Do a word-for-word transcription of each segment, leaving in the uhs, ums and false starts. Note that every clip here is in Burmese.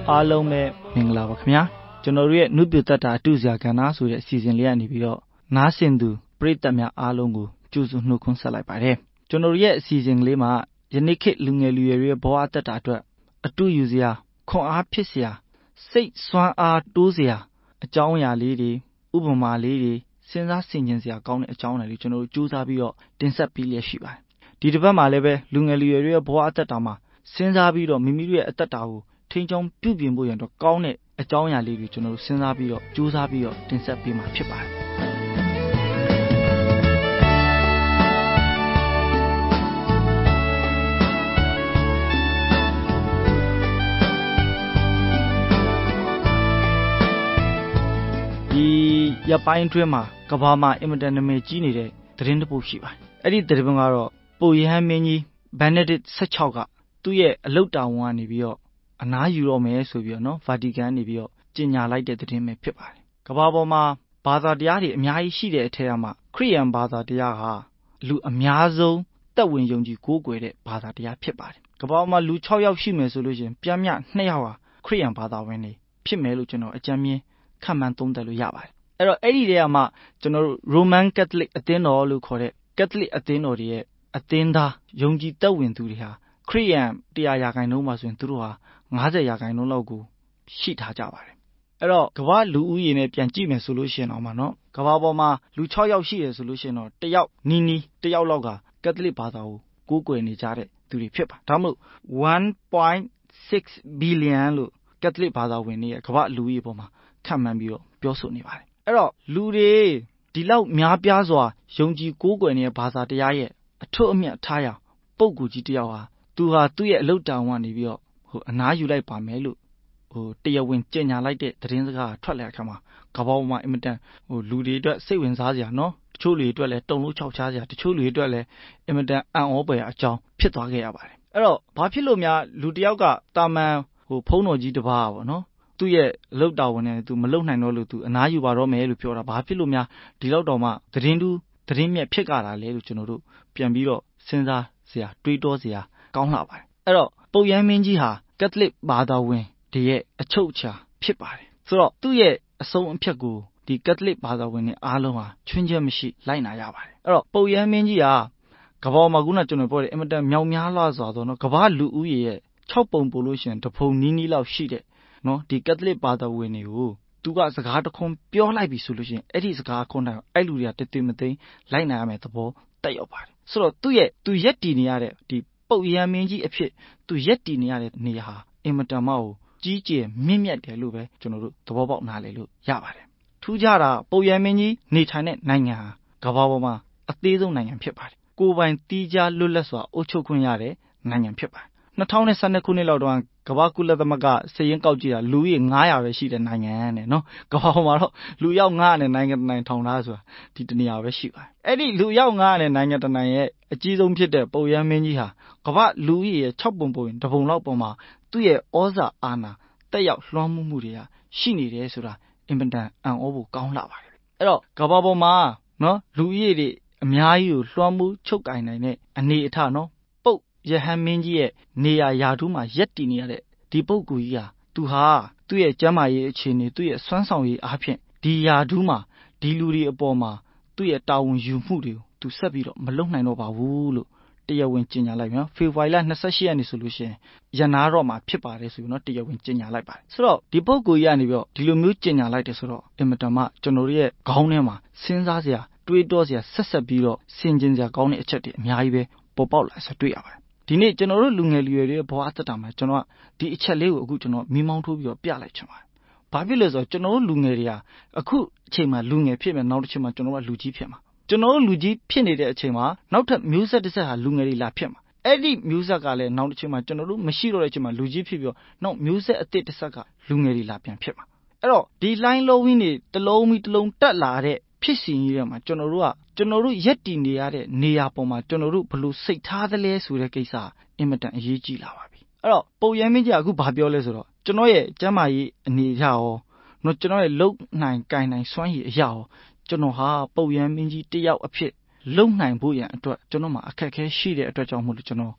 အားလုံးပဲမင်္ဂလာပါခင်ဗျာကျွန်တော်တို့ရဲ့နုပြတ္တာအတုဇာကဏ္ဍဆိုတဲ့အစီအစဉ်လေးကနေပြီးတော့နားဆင်သူပရိသတ်များအားလုံးကိုကြိုဆိုနှုတ်ခွန်းဆက်လိုက်ပါတယ်ကျွန်တော်တို့ရဲ့အစီအစဉ်လေးမှာယနေ့ခေတ်လူငယ်လူရွယ်တွေရဲ့ဘဝတ္တာအတွက်အတူယူစရာခွန်အားဖြစ်စရာစိတ်စွမ်းအားတိုးစရာအကြောင်းအရာလေးတွေဥပမာလေးတွေစဉ်းစားဆင်ခြင်စရာကောင်းတဲ့အကြောင်းအရာလေးကျွန်တော်တို့ကြိုးစားပြီးတော့တင်ဆက်ပေးလျက်ရှိပါတယ်ဒီတစ်ပတ်မှာလည်းပဲလူငယ်လူရွယ်တွေရဲ့ဘဝအတ္တာမှာစဉ်းစားပြီးတော့မိမိတို့ရဲ့အတ္တာကိုထိန်းချောင်းပြုပြင်ဖို့ရတော့ကောင်းတဲ့အကြောင်းအရာလေးတွေကျွန်တော်တို့စဉ်းစားပြီးတော့ကြိုးစားပြီးတော့တင်ဆက်ပေးမှာဖြစ်ပါတယ်ဒီရပိုင်းတွင်းမှာကဘာမှာအင်မတန်နာမည်ကြီးနေတဲ့သတင်းတစ်ပုဒ်ရှိပါတယ်အဲ့ဒီသတင်းကတော့ပုပ်ရဟန်းမင်းကြီးဘန်နက်ဒစ်ဆယ့်ခြောက်ကသူ့ရဲ့အလုတ်တာဝန်ကနေပြီးတော့အနားယူတော့မယ်ဆိုပြီးတော့နော်ဗာတီကန်နေပြီးတော့ကြေညာလိုက်တဲ့သတင်းပဲဖြစ်ပါတယ်ကမ္ဘာပေါ်မှာဘာသာတရားတွေအများကြီးရှိတဲ့အထက်မှာခရစ်ယာန်ဘာသာတရားဟာလူအများဆုံးသက်ဝင်ယုံကြည်ကိုးကွယ်တဲ့ဘာသာတရားဖြစ်ပါတယ်ကမ္ဘာပေါ်မှာလူ၆ယောက်ရှိမယ်ဆိုလို့ရှိရင်ပြမ်းမြနှစ်ယောက်ဟာခရစ်ယာန်ဘာသာဝင်တွေဖြစ်မယ်လို့ကျွန်တော်အကြမ်းမြင်ခန့်မှန်းသုံးသပ်လို့ရပါတယ်အဲ့တော့အဲ့ဒီတည်းကမှကျွန်တော်တို့ Roman Catholic အသင်းတော်လို့ခေါ်တဲ့ Catholic အသင်းတော်တွေရဲ့အသင်းသားယုံကြည်သက်ဝင်သူတွေဟာခရစ်ယာန်တရားရာခိုင်နှုန်းမှာဆိုရင်သူတို့ဟာ၅၀ရာခိုင်နှုန်းလောက်ကိုရှိထားကြပါတယ်အဲ့တော့ကမ္ဘာလူဦးရေနဲ့ပြန်ကြည့်မယ်ဆိုလို့ရှိရင်တော့မှနော်ကမ္ဘာပေါ်မှာလူ၆ယောက်ရှိတယ်ဆိုလို့ရှိရင်တော့တယောက်နီးနီးတယောက်လောက်ကကက်သလစ်ဘာသာကိုကိုးကွယ်နေကြတဲ့သူတွေဖြစ်ပါဒါမှမဟုတ် one point six billion လို့ကက်သလစ်ဘာသာဝင်တွေရဲ့ကမ္ဘာလူဦးရေပေါ်မှာခန့်မှန်းပြီးတော့ပြောဆိုနေပါတယ်အဲ့တော့လူတွေဒီလောက်များပြားစွာယုံကြည်ကိုးကွယ်နေတဲ့ဘာသာတရားရဲ့အထွတ်အမြတ်ထားရပုံကူကြီးတယောက်ဟာသူဟာသူ့ရဲ့အလုတ်တောင်ကနေပြီးတော့ဟိုအနားယူလိုက်ပါမယ်လို့ဟိုတရားဝင်ကြေညာလိုက်တဲ့သတင်းစကားထွက်လာတဲ့အခါမှာကမ္ဘာပေါ်မှာအင်မတန်ဟိုလူတွေအတွက်စိတ်ဝင်စားစရာနော်တချို့လူတွေအတွက်လည်းတုန်လှုပ်ခြောက်ခြားစရာတချို့လူတွေအတွက်လည်းအင်မတန်အံ့ဩဖွယ်အကြောင်းဖြစ်သွားခဲ့ရပါတယ်အဲ့တော့ဘာဖြစ်လို့များလူတယောက်ကတာမန်ဟိုဖုံးတော်ကြီးတစ်ပါးပေါ့နော်သူ့ရဲ့အလုတ်တော်ဝင်နေသူမလုံနိုင်တော့လို့သူအနားယူပါတော့မယ်လို့ပြောတာဘာဖြစ်လို့များဒီလောက်တော့မှသတင်းတူးသတင်းမြက်ဖြစ်ကြတာလဲလို့ကျွန်တော်တို့ပြန်ပြီးတော့စဉ်းစားစရာတွေးတောစရာကောင်းလာပါတယ်အဲ့တော့ပုပ်ရဟန်းမင်းကြီးဟာကက်သလစ်ဘာသာဝင်တွေရဲ့အချုပ်အခြာဖြစ်ပါတယ်ဆိုတော့သူ့ရဲ့အဆုံးအဖြတ်ကိုဒီကက်သလစ်ဘာသာဝင်တွေအားလုံးဟာချွင်းချက်မရှိလိုက်နာရပါတယ်အဲ့တော့ပုပ်ရဟန်းမင်းကြီးဟာကမ္ဘာမှာခုနကျွန်တော်ပြောတဲ့အင်မတန်မြောက်များလားဆိုတော့နော်ကမ္ဘာလူဦးရေရဲ့၆ပုံပို့လို့ရှိရင်တစ်ပုံနီးနီးလောက်ရှိတဲ့နော်ဒီကက်သလစ်ဘာသာဝင်တွေကိုသူကစကားတခွန်းပြောလိုက်ပြီဆိုလို့ရှိရင်အဲ့ဒီစကားခွန်းတိုင်းအဲ့လူတွေကတည်တည်မသိလိုက်နာရမယ်သဘောတက်ရောက်ပါတယ်ဆိုတော့သူ့ရဲ့သူရက်တည်နေရတဲ့ဒီပုပ်ရဟန်းမင်းကြီးအဖြစ်သူရက်တည်နေရတဲ့နေရာဟာအင်မတန်မှကိုကြီးကျယ်မြင့်မြတ်တယ်လို့ပဲကျွန်တော်တို့သဘောပေါက်နားလည်လို့ရပါတယ်ထူးခြားတာပုပ်ရဟန်းမင်းကြီးနေထိုင်တဲ့နိုင်ငံဟာကမ္ဘာပေါ်မှာအသေးဆုံးနိုင်ငံဖြစ်ပါတယ်ကိုယ်ပိုင်တီးခြားလွတ်လပ်စွာအုပ်ချုပ်ခွင့်ရတဲ့နိုင်ငံဖြစ်ပါတယ်၂၀၁၂ခုနှစ်လောက်တော့ကမ္ဘာကုလသမဂ္ဂစည်ရင်းကောက်ကြည့်တာလူကြီး၅၀၀ပဲရှိတဲ့နိုင်ငံနဲ့နော်ကမ္ဘာပေါ်မှာတော့လူရောက်၅၀၀နဲ့နိုင်ငံတစ်နိုင်ငံထောင်ထားဆိုတာဒီတနေရာပဲရှိပါတယ်အဲ့ဒီလူရောက်၅၀၀နဲ့နိုင်ငံတစ်နိုင်ငံရဲ့အကြီးဆုံးဖြစ်တဲ့ပုပ်ရဟန်းမင်းကြီးဟာကမ္ဘာလူကြီးရဲ့၆ပုံပုံရင်တစ်ပုံလောက်ပေါ်မှာသူ့ရဲ့ဩဇာအာဏာတက်ရောက်လွှမ်းမိုးမှုတွေကရှိနေတယ်ဆိုတာအင်မတန်အံ့ဩဖို့ကောင်းလာပါတယ်အဲ့တော့ကမ္ဘာပေါ်မှာနော်လူကြီးတွေအများကြီးကိုလွှမ်းမိုးချုပ်ကင်နိုင်တဲ့အနေအထားနော်ယဟန်မင်းကြီးရဲ့နေရာယာထူးမှာရက်တည်နေရတဲ့ဒီပုဂ္ဂိုလ်ကြီးဟာသူဟာသူ့ရဲ့ကျမ်းမာရေးအခြေအနေသူ့ရဲ့စွမ်းဆောင်ရည်အားဖြင့်ဒီယာထူးမှာဒီလူတွေအပေါ်မှာသူ့ရဲ့တာဝန်ယူမှုတွေကိုသူဆက်ပြီးတော့မလုပ်နိုင်တော့ပါဘူးလို့တရားဝင်ကြေညာလိုက်ပြီနော်ဖေဖော်ဝါရီလ၂၈ရက်နေ့ဆိုလို့ရှိရင်ရနာတော့မှာဖြစ်ပါတယ်ဆိုပြီးတော့တရားဝင်ကြေညာလိုက်ပါတယ်ဆိုတော့ဒီပုဂ္ဂိုလ်ကြီးကနေပြီးတော့ဒီလိုမျိုးကြေညာလိုက်တယ်ဆိုတော့အင်မတန်မှကျွန်တော်တို့ရဲ့ခေါင်းထဲမှာစဉ်းစားစရာတွေးတောစရာဆက်ဆက်ပြီးတော့ဆင်ခြင်စရာကောင်းတဲ့အချက်တွေအများကြီးပဲပေါ်ပေါက်လာဆိုတွေ့ရပါတယ်ဒီနေ့ကျွန်တော်တို့လူငယ်လူရွယ်တွေရဲ့ဘဝအတ္တမှာကျွန်တော်ကဒီအချက်လေးကိုအခုကျွန်တော်မီးမောင်းထိုးပြီးတော့ပြလိုက်ချင်ပါတယ်။ဘာဖြစ်လဲဆိုတော့ကျွန်တော်တို့လူငယ်တွေကအခုအချိန်မှာလူငယ်ဖြစ်မယ်နောက်တစ်ချိန်မှာကျွန်တော်တို့ကလူကြီးဖြစ်မှာကျွန်တော်တို့လူကြီးဖြစ်နေတဲ့အချိန်မှာနောက်ထပ်မျိုးဆက်တစ်ဆက်ဟာလူငယ်တွေလာဖြစ်မှာအဲ့ဒီမျိုးဆက်ကလည်းနောက်တစ်ချိန်မှာကျွန်တော်တို့မရှိတော့တဲ့အချိန်မှာလူကြီးဖြစ်ပြီးတော့နောက်မျိုးဆက်အသစ်တစ်ဆက်ကလူငယ်တွေလာပြန်ဖြစ်မှာအဲ့တော့ဒီလိုင်းလုံးဝင်းတွေတစ်လုံးပြီးတစ်လုံးတက်လာတဲ့ဖြစ်စဉ်ကြီးတွေမှာကျွန်တော်တို့ကကျွန်တော်တို့ရက်တည်နေရတဲ့နေရာပေါ်မှာကျွန်တော်တို့ဘယ်လိုစိတ်ထားသလဲဆိုတဲ့ကိစ္စအင်မတန်အရေးကြီးလာပါပြီအဲ့တော့ပုပ်ရဟန်းမင်းကြီးကအခုဘာပြောလဲဆိုတော့ကျွန်တော်ရဲ့ကျမ်းမာရေးအနေအထားရောနော်ကျွန်တော်ရဲ့လုံနိုင်ကိုင်နိုင်စွမ်းရည်အရာရောကျွန်တော်ဟာပုပ်ရဟန်းမင်းကြီးတယောက်အဖြစ်လုံနိုင်ဖို့ရန်အတွက်ကျွန်တော်မှာအခက်အခဲရှိတဲ့အတွက်ကြောင့်မို့လို့ကျွန်တော်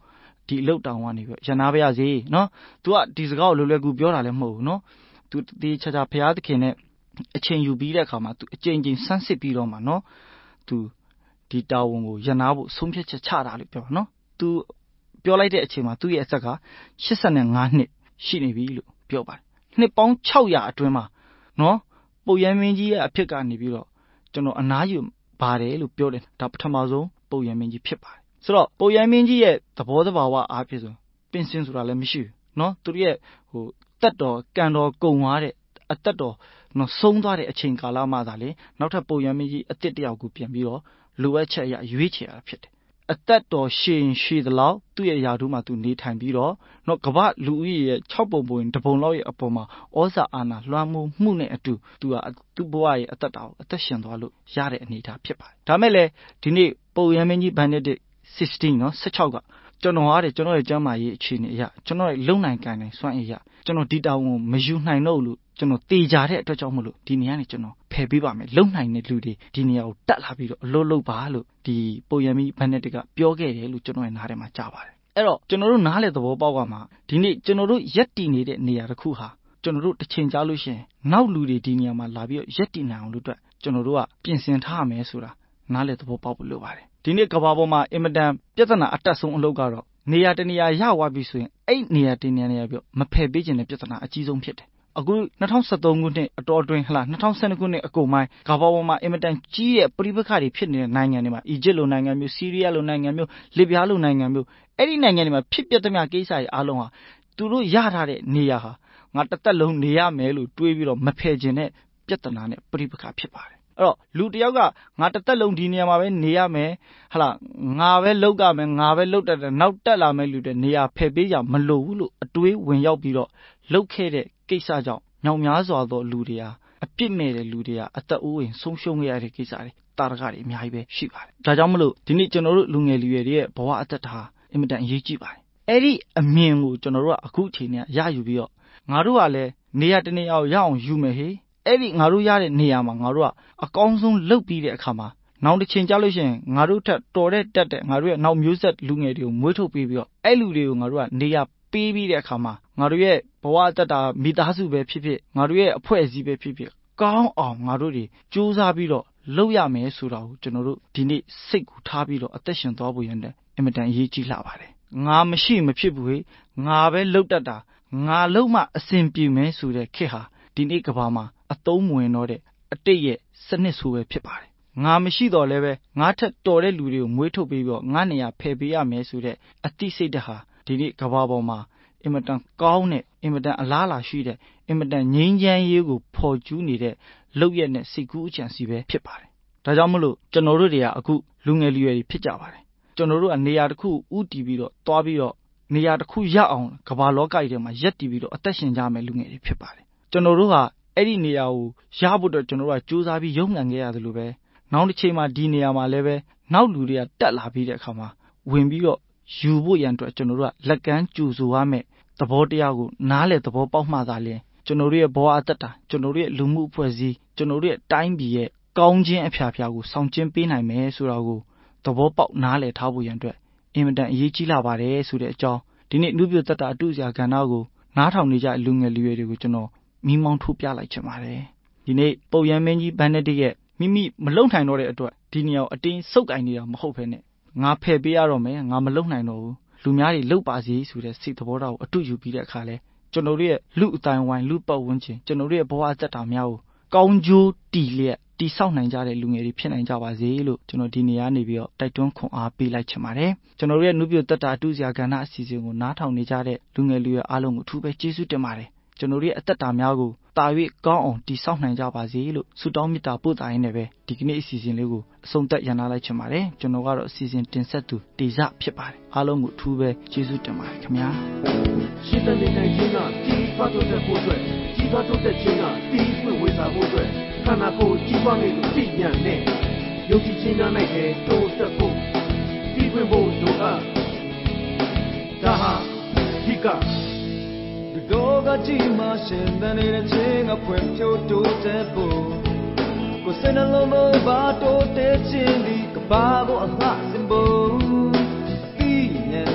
ဒီအလုပ်တောင်ကနေပြီးရနာပါရစေနော်။ तू ကဒီစကားကိုလွယ်လွယ်ကူပြောတာလည်းမဟုတ်ဘူးနော်။ तू ဒီချာချာဖျားသခင်နဲ့အချိန်ယူပြီးတဲ့အခါမှာ तू အချိန်ချင်းဆန်းစစ်ပြီးတော့မှနော် तू ဒီတာဝန်ကိုရနာဖို့ဆုံးဖြတ်ချက်ချတာလို့ပြောနော်။ तू ပြောလိုက်တဲ့အချိန်မှာသူ့ရဲ့အသက်ကရှစ်ဆယ့်ငါးနှစ်ရှိနေပြီလို့ပြောပါတယ်။နှစ်ပေါင်းခြောက်ရာအတွင်းမှာနော်ပုပ်ရဟန်းမင်းကြီးရဲ့အဖြစ်ကနေပြီးတော့ကျွန်တော်အနားယူပါတယ်လို့ပြောတယ်ဒါပထမဆုံးပုပ်ရဟန်းမင်းကြီးဖြစ်ပါတယ်ဆိုတော့ပုပ်ရဟန်းမင်းကြီးရဲ့သဘောတဘာဝအားဖြင့်ဆိုပင်စင်ဆိုတာလည်းမရှိဘူးနော်သူတို့ရဲ့ဟိုတက်တော်ကံတော်ကုံသွားတဲ့အသက်တော်နော်ဆုံးသွားတဲ့အချိန်ကာလမှသာလေနောက်ထပ်ပုပ်ရဟန်းမင်းကြီးအသစ်တယောက်ကိုပြန်ပြီးတော့လိုအပ်ချက်အရရွေးချယ်ရတာဖြစ်တယ်အသက်တော်ရှည်ရှည်သလောက်သူ့ရဲ့ယာတုမှာသူနေထိုင်ပြီးတော့နော်ကမ္ဘာလူဦးရေရဲ့ခြောက်ပုံပုံတပုံလောက်ရဲ့အပေါ်မှာဩဇာအာဏာလွှမ်းမိုးမှုနဲ့အတူသူကသူ့ဘဝရဲ့အသက်တာကိုအသက်ရှင်သွားလို့ရတဲ့အနေအထားဖြစ်ပါတယ်ဒါမဲ့လေဒီနေ့ပုပ်ရဟန်းမင်းကြီးဘန်နက်ဒစ်ဆစ်စတင်းနော်ဆယ့်ခြောက်ကကျွန်တော်ဟာတဲ့ကျွန်တော်ရဲ့ကျမ်းမာရေးအခြေအနေအရကျွန်တော်ရဲ့လုံနိုင်ကန်နိုင်စွမ်းအရာကျွန်တော်ဒီတောင်ကိုမယူနိုင်တော့လို့ကျွန်တော်တေချာတဲ့အတွက်ကြောင့်မလို့ဒီနေရာနေကျွန်တော်ဖယ်ပေးပါမယ်လုံနိုင်တဲ့လူတွေဒီနေရာကိုတက်လာပြီးတော့အလုပ်လုပ်ပါလို့ဒီပုပ်ရဟန်းမင်းဘန်နက်ဒစ်ကပြောခဲ့တယ်လို့ကျွန်တော်ရဲ့နားထဲမှာကြားပါတယ်အဲ့တော့ကျွန်တော်တို့နားလေသဘောပေါက်ကမှာဒီနေ့ကျွန်တော်တို့ရက်တည်နေတဲ့နေရာတစ်ခုဟာကျွန်တော်တို့တစ်ချိန်ကြာလို့ရှိရင်နောက်လူတွေဒီနေရာမှာလာပြီးတော့ရက်တည်နိုင်အောင်လို့အတွက်ကျွန်တော်တို့ကပြင်ဆင်ထားရမယ်ဆိုတာနားလေသဘောပေါက်ဖို့လိုပါတယ်ဒီနေ့ကမ္ဘာပေါ်မှာအင်မတန်ပြဿနာအတက်ဆုံးအလုပ်ကတော့နေရာတနေရာရသွားပြီဆိုရင်အဲ့နေရာတင်နေနေရပြီးမဖယ်ပေးခြင်းတဲ့ပြဿနာအကြီးဆုံးဖြစ်တယ်အခု၂၀၁၃ခုနှစ်အတော်အတွင်းဟလား၂၀၁၂ခုနှစ်အကုန်ပိုင်းကမ္ဘာပေါ်မှာအင်မတန်ကြီးတဲ့ပဋိပက္ခတွေဖြစ်နေတဲ့နိုင်ငံတွေမှာအီဂျစ်လိုနိုင်ငံမျိုးဆီးရီးယားလိုနိုင်ငံမျိုးလစ်ဗျားလိုနိုင်ငံမျိုးအဲ့ဒီနိုင်ငံတွေမှာဖြစ်ပျက်သမျှကိစ္စတွေအားလုံးဟာသူတို့ရထားတဲ့နေရာဟာငါတစ်သက်လုံးနေရမယ်လို့တွေးပြီးတော့မဖယ်ခြင်းတဲ့ပြဿနာနဲ့ပဋိပက္ခဖြစ်ပါတယ်အဲ့တော့လူတယောက်ကငါတစ်သက်လုံးဒီနေရာမှာပဲနေရမယ်ဟလားငါပဲလောက်ရမယ်ငါပဲလောက်တတ်တယ်နောက်တက်လာမယ်လူတွေနေရာဖယ်ပေးကြမလို့ဘူးလို့အတွေးဝင်ရောက်ပြီးတော့လောက်ခဲ့တဲ့ကိစ္စကြောင့်မြောင်များစွာသောလူတွေဟာအပြစ်မဲ့တဲ့လူတွေဟာအသက်အိုးအိမ်ဆုံးရှုံးခဲ့ရတဲ့ကိစ္စတွေတာရကတွေအများကြီးပဲရှိပါတယ်ဒါကြောင့်မလို့ဒီနေ့ကျွန်တော်တို့လူငယ်လူရွယ်တွေရဲ့ဘဝအသက်တာအင်မတန်အရေးကြီးပါတယ်အဲ့ဒီအမြင်ကိုကျွန်တော်တို့ကအခုအချိန်နဲ့ရယူပြီးတော့ငါတို့ကလည်းနေရာတနေရာကိုရအောင်ယူမယ်ဟေးအဲ့ဒီငါတို့ရတဲ့နေရာမှာငါတို့ကအကောင်းဆုံးလုပ်ပြီးတဲ့အခါမှာနောက်တစ်ချိန်ကြာလို့ရှိရင်ငါတို့ထက်တော်တဲ့တက်တဲ့ငါတို့ရဲ့နောက်မျိုးဆက်လူငယ်တွေကိုမွေးထုတ်ပေးပြီးတော့အဲ့လူတွေကိုငါတို့ကနေရာပေးပြီးတဲ့အခါမှာငါတို့ရဲ့ဘဝအသက်တာမိသားစုပဲဖြစ်ဖြစ်ငါတို့ရဲ့အဖွဲ့အစည်းပဲဖြစ်ဖြစ်ကောင်းအောင်ငါတို့တွေစူးစမ်းပြီးတော့လုပ်ရမယ်ဆိုတာကိုကျွန်တော်တို့ဒီနေ့စိတ်ကူထားပြီးတော့အသက်ရှင်သွားဖို့ရတဲ့အင်မတန်အရေးကြီးလာပါတယ်ငါမရှိမဖြစ်ဘူးဟေ့ငါပဲလုပ်တတ်တာငါလုံးမှအစဉ်ပြေမယ်ဆိုတဲ့ခေတ်ဟာဒီနေ့ကဘာမှာအသုံးမဝင်တော့တဲ့အတိတ်ရဲ့စနစ်ဆိုပဲဖြစ်ပါတယ်ငါမရှိတော့လည်းပဲငါထက်တော်တဲ့လူတွေကိုမွေးထုတ်ပြီးတော့ငါနေရာဖယ်ပေးရမယ်ဆိုတဲ့အသိစိတ်ဓာတ်ဟာဒီနေ့ကဘာပေါ်မှာအင်မတန်ကောင်းတဲ့အင်မတန်အလားအလာရှိတဲ့အင်မတန်ငြိမ်းချမ်းရေးကိုဖော်ကျူးနေတဲ့လုပ်ရက်နဲ့စိတ်ကူးအကြံစီပဲဖြစ်ပါတယ်ဒါကြောင့်မလို့ကျွန်တော်တို့တွေကအခုလူငယ်လူရွယ်တွေဖြစ်ကြပါတယ်ကျွန်တော်တို့ကနေရာတစ်ခုဥတီပြီးတော့တွားပြီးတော့နေရာတစ်ခုရအောင်ကမ္ဘာလောကကြီးထဲမှာရက်တည်ပြီးတော့အသက်ရှင်ကြမယ်လူငယ်တွေဖြစ်ပါတယ်ကျွန်တော်တို့ဟာအဲ့ဒီနေရာကိုရဖို့တော့ကျွန်တော်တို့ကစူးစမ်းပြီးရုန်းကန်ခဲ့ရတယ်လို့ပဲနောက်တစ်ချိန်မှာဒီနေရာမှာလည်းပဲနောက်လူတွေကတက်လာပြီးတဲ့အခါမှာဝင်ပြီးတော့ယူဖို့ရန်အတွက်ကျွန်တော်တို့ကလက်ကမ်းကြိုဆိုရမယ်သဘောတရားကိုနားလေသဘောပေါက်မှသာလျှင်ကျွန်တော်တို့ရဲ့ဘဝအသက်တာကျွန်တော်တို့ရဲ့လူမှုအဖွဲ့အစည်းကျွန်တော်တို့ရဲ့တိုင်းပြည်ရဲ့ကောင်းခြင်းအဖျားဖျားကိုဆောင်ကျဉ်ပေးနိုင်မယ်ဆိုတာကိုသဘောပေါက်နားလေထားဖို့ရန်အတွက်အင်မတန်အရေးကြီးလာပါတယ်ဆိုတဲ့အကြောင်းဒီနေ့နုပြသက်တာအတူစရာကဏ္ဍကိုနားထောင်နေကြလူငယ်လူရွယ်တွေကိုကျွန်တော်မိမောင်းထိုးပြလိုက်ချင်ပါတယ်ဒီနေ့ပုပ်ရဟန်းမင်းကြီးဘန်နက်ဒစ်ရဲ့မိမိမလုံနိုင်တော့တဲ့အတွက်ဒီနေရာကိုအတင်းစုပ်ကင်နေတာမဟုတ်ဘဲနဲ့ငါဖယ်ပေးရတော့မယ်ငါမလုံနိုင်တော့ဘူးလူများတွေလှုပ်ပါစေဆိုတဲ့စိတ်သဘောထားကိုအတူယူပြီးတဲ့အခါလဲကျွန်တော်တို့ရဲ့လူအတိုင်းဝိုင်းလူပတ်ဝန်းကျင်ကျွန်တော်တို့ရဲ့ဘဝအသက်တာများကိုကောင်းကျိုးတည်လျက်တည်ဆောက်နိုင်ကြတဲ့လူငယ်တွေဖြစ်နိုင်ကြပါစေလို့ကျွန်တော်ဒီနေရာနေပြီးတော့တိုက်တွန်းခွန်အားပေးလိုက်ချင်ပါတယ်ကျွန်တော်တို့ရဲ့နုပြသက်တာအတူစရာကဏ္ဍအစီအစဉ်ကိုနားထောင်နေကြတဲ့လူငယ်လူရွယ်အားလုံးကိုအထူးပဲကျေးဇူးတင်ပါတယ်ကျွန်တော်တို့ရဲ့အသက်တာများကိုတာ၍ကောင်းအောင်တည်ဆောက်နိုင်ကြပါစေလို့ဆုတောင်းမေတ္တာပို့သရင်းနဲ့ပဲဒီကနေ့အစီအစဉ်လေးကိုအဆုံးသတ်ရနာလိုက်ချင်ပါတယ်ကျွန်တော်ကတော့အစီအစဉ်တင်ဆက်သူတေဇဖြစ်ပါတယ်အားလုံးကိုအထူးပဲကျေးဇူးတင်ပါတယ်ခင်ဗျာရှင်းတဲ့နိုင်ခြင်းကကြီးပွားတိုးတက်ဖို့အတွက်ကြီးပွားတိုးတက်ခြင်းကတီးပွင့်ဝေစားဖို့အတွက်ခန္ဓာကိုယ်ကြီးပွားနေလို့သိဉာဏ်နဲ့ယုံကြည်ခြင်းများနဲ့တိုးတက်ဖို့တီးပွင့်ဖို့လိုအပ်ဒါဟာဒီကတော့ကကြည့်မှရှင်တဲ့နေတဲ့ချင်းကဖွင့်ဖြိုးတိုးတက်ဖို့ကိုယ်စနှလုံးမဘာတိုးတက်ခြင်းဒီကဘာကိုအလှစင်ဖို့ဒီနဲ့နဲ့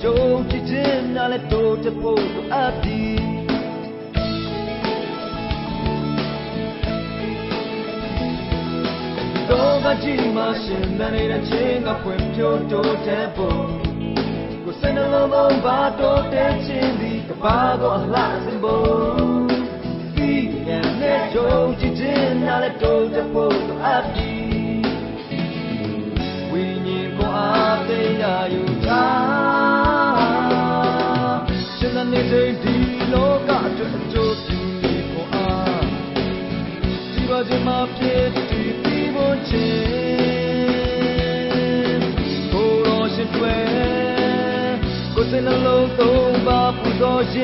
ယုံကြည်ခြင်းများလည်းတိုးတက်ဖို့လိုအပ်သည်လောကကြီးမှာရှင်သန်နေတဲ့ခြင်းကဖွံ့ဖြိုးတိုးတက်ဖို့ကိုယ်စိတ်နှလုံးသွင်းပါတိုးတက်ခြင်းသည်ကဘာကိုအလှဆင်ဖို့ဒီဉာဏ်နဲ့ယုံကြည်ခြင်းများလည်းတိုးတက်ဖို့လိုအပ်သည်ဝိညာဉ်ကိုအားပေးရယူထားရှင်သန်နေတဲ့ဒီလောကအတွက်အကျိုးပြုနေဖို့အားဒီဘာကြောင့်မှဖြစ်သည်ကိုရောရှိတွေ့ကိုယ်စလုံးလုံးသုံးပါပူဇော်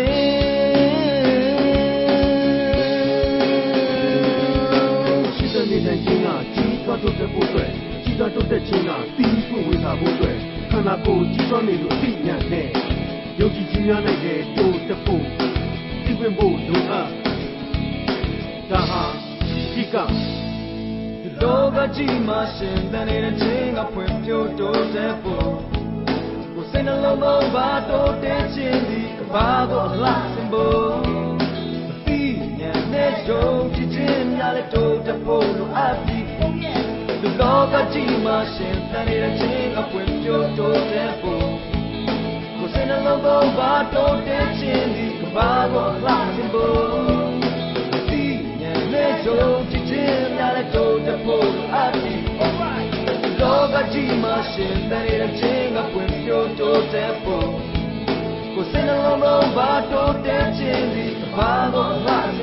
ခြင်းရှိတဲ့နေတဲ့ခြင်းကကြီးစွာတိုးတက်ဖို့အတွက်ကြီးစွာတိုးတက်ခြင်းကတီးပွင့်ဝေစာဖို့အတွက်ခန္ဓာကိုယ်ကြီးစွာနေလို့အသိဉာဏ်နဲ့ယုံကြည်ခြင်းများနဲ့တိုးတက်ဖို့တီးပွင့်ဖို့လိုအပ်ဒါဟာဒီကလောကကြီးမှာရှင်သန်နေတဲ့ခြင်းကဖွံ့ဖြိုးတိုးတက်ဖို့ကိုယ်စိတ်နှလုံးသွင်းပါတိုးတက်ခြင်းဒီကဘာကိုအလှဆင်ဖို့မသိဉာဏ်နဲ့ယုံကြည်ခြင်းများလည်းတိုးတက်ဖို့လိုအပ်သည်လောကကြီးမှာရှင်သန်နေတဲ့ခြင်းကဖွံ့ဖြိုးတိုးတက်ဖို့ကိုယ်စိတ်နှလုံးသွင်းပါတိုးတက်ခြင်းဒီကဘာကိုအလှဆင်ဖို့မသိဉာဏ်နဲ့ယုံကြည်ခြင်းများလည်းတိုးတက်ဖို့လိုအပ်သည်လောကကြီးမှာရှင်သန်နေတဲ့ခြင်းကဖွံ့ဖြိုးတိုးတက်ဖို့ကိုယ်စိတ်နှလုံးသွင်းပါတိုးတက်ခြင်းဒီကဘာကိုအလှ